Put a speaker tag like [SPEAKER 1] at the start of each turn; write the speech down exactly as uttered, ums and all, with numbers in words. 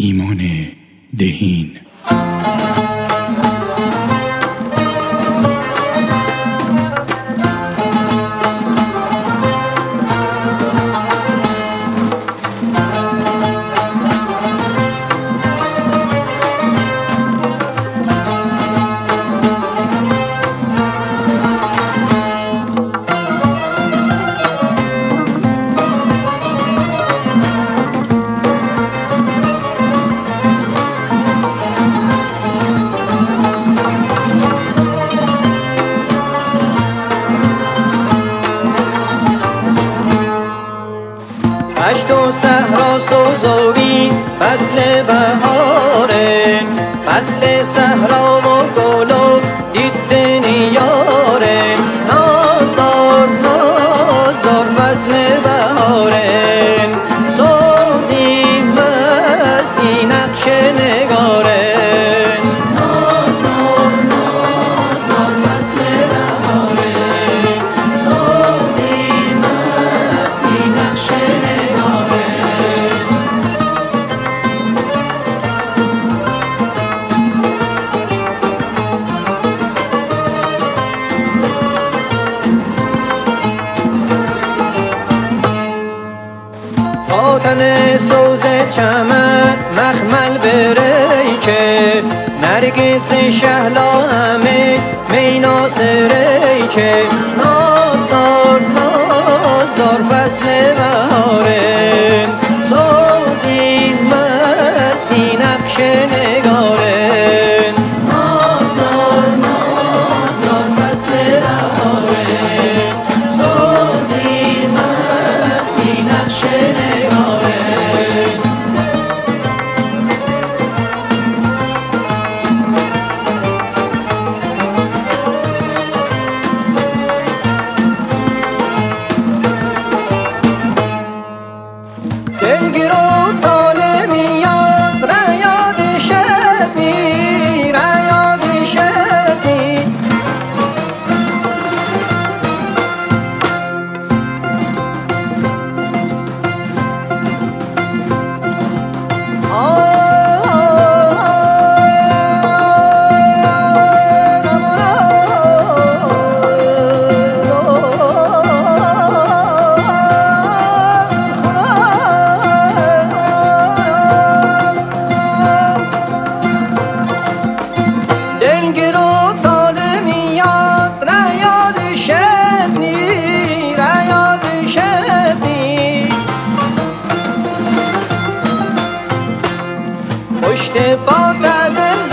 [SPEAKER 1] ایمان دهین.
[SPEAKER 2] دشت و صحرا سوزوی فصل بهاره، فصل صحرا و گل و دیدن یاره. نازدار نازدار فصل بهاره، سوزی مستی نقش نگاره. نازدار نازدار فصل بهاره، سوزی مستی نقش نگاره. تن سوز چمن مخمل بری که نرگس شهلا همه میناسری که. نازدار نازدار فصل بهاره، سوزی مستی نقش نگاره. نازدار نازدار فصل بهاره، سوزی مستی نقش نگاره. دلگیر و تاله میاد ریاد شبی، ریاد شبی. دلگیر و تاله میاد ریاد شدنی، ریاد شدنی. پشت پا دل